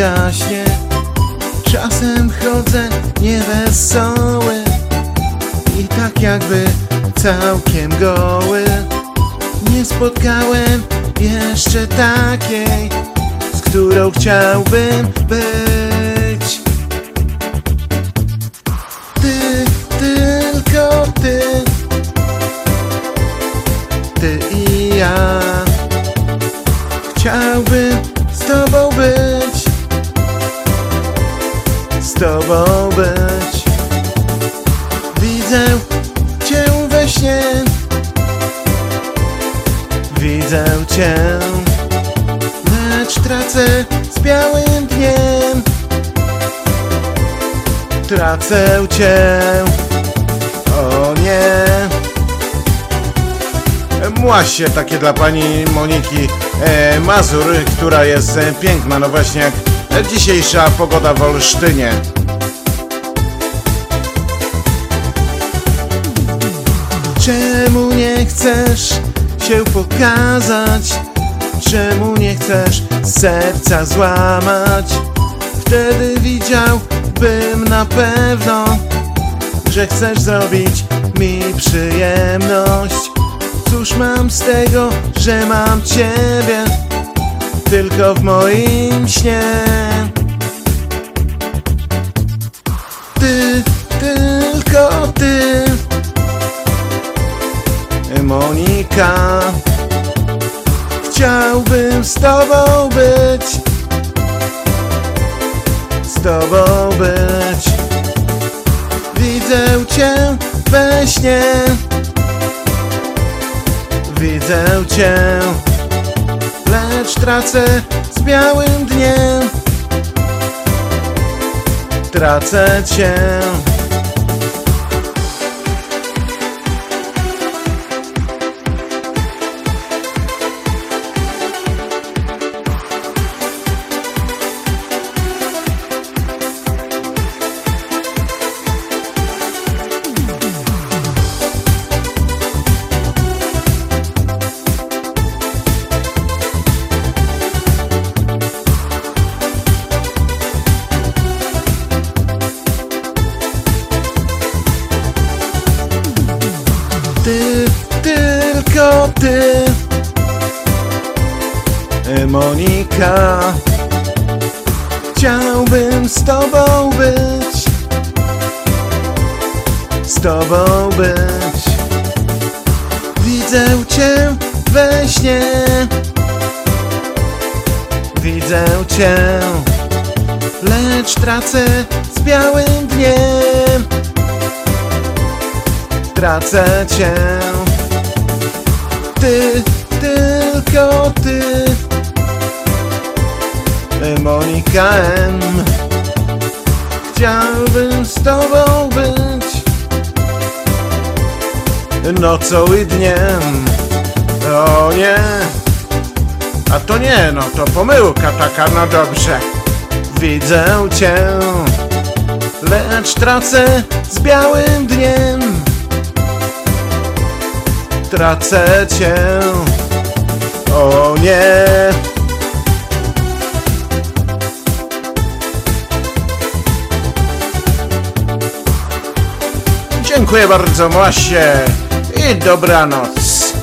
gaśnie. Czasem chodzę niewesoły i tak jakby całkiem goły. Nie spotkałem jeszcze takiej, z którą chciałbym być. Ty, tylko ty, ty i ja. Chciałbym z tobą być, z tobą być. Widzę cię we śnie, widzę cię, lecz tracę z białym dniem. Tracę cię, o nie. Młaście takie dla pani Moniki Mazur, która jest piękna, no właśnie jak dzisiejsza pogoda w Olsztynie. Czemu nie chcesz się pokazać? Czemu nie chcesz serca złamać? Wtedy widziałbym na pewno, że chcesz zrobić mi przyjemność. Cóż mam z tego, że mam ciebie tylko w moim śnie? Ty, tylko ty, Monika. Chciałbym z tobą być, z tobą być. Widzę cię we śnie, widzę cię, lecz tracę z białym dniem. Tracę cię. Ty, tylko ty, Monika. Chciałbym z tobą być, z tobą być. Widzę cię we śnie, widzę cię, lecz tracę z białym dniem. Tracę cię. Ty, tylko ty, Monika M. Chciałbym z tobą być nocą i dniem. O nie. A to nie, no to pomyłka taka, no dobrze. Widzę cię, lecz tracę z białym dniem. Tracę cię, o nie. Dziękuję bardzo, Młasie, i dobranoc.